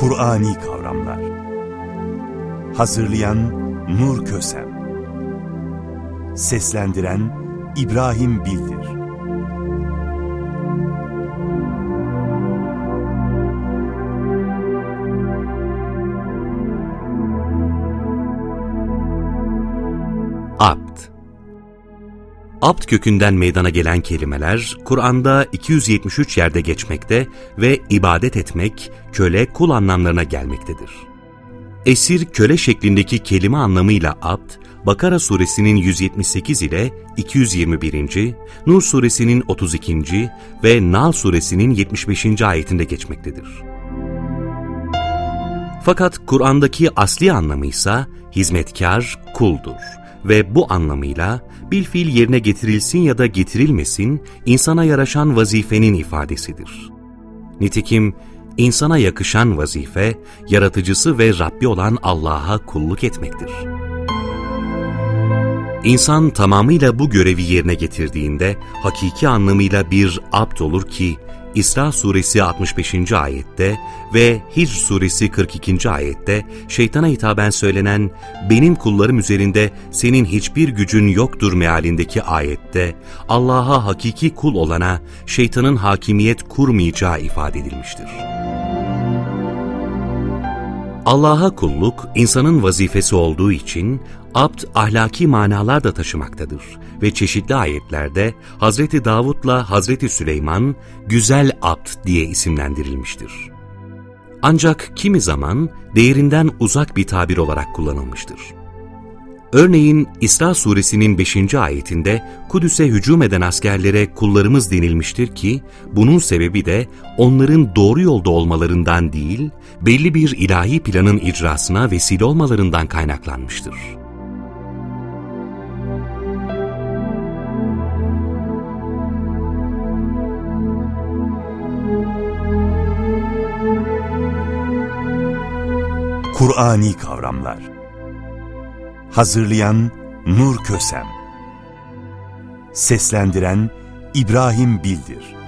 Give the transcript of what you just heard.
Kur'ani kavramlar. Hazırlayan Nur Kösem. Seslendiren İbrahim Bildir. Abd. Abd kökünden meydana gelen kelimeler, Kur'an'da 273 yerde geçmekte ve ibadet etmek, köle, kul anlamlarına gelmektedir. Esir, köle şeklindeki kelime anlamıyla abd, Bakara suresinin 178 ile 221. Nur suresinin 32. ve Nahl suresinin 75. ayetinde geçmektedir. Fakat Kur'an'daki asli anlamı ise hizmetkar, kuldur. Ve bu anlamıyla bilfiil yerine getirilsin ya da getirilmesin, insana yaraşan vazifenin ifadesidir. Nitekim insana yakışan vazife, yaratıcısı ve Rabbi olan Allah'a kulluk etmektir. İnsan tamamıyla bu görevi yerine getirdiğinde hakiki anlamıyla bir abd olur ki, İsra suresi 65. ayette ve Hicr suresi 42. ayette şeytana hitaben söylenen "Benim kullarım üzerinde senin hiçbir gücün yoktur" mealindeki ayette Allah'a hakiki kul olana şeytanın hakimiyet kurmayacağı ifade edilmiştir. Allah'a kulluk, insanın vazifesi olduğu için abd ahlaki manalar da taşımaktadır ve çeşitli ayetlerde Hazreti Davud'la Hazreti Süleyman güzel abd diye isimlendirilmiştir. Ancak kimi zaman değerinden uzak bir tabir olarak kullanılmıştır. Örneğin İsra suresinin 5. ayetinde Kudüs'e hücum eden askerlere kullarımız denilmiştir ki, bunun sebebi de onların doğru yolda olmalarından değil, belli bir ilahi planın icrasına vesile olmalarından kaynaklanmıştır. Kur'ani kavramlar. Hazırlayan Nur Kösem. Seslendiren İbrahim Bildir.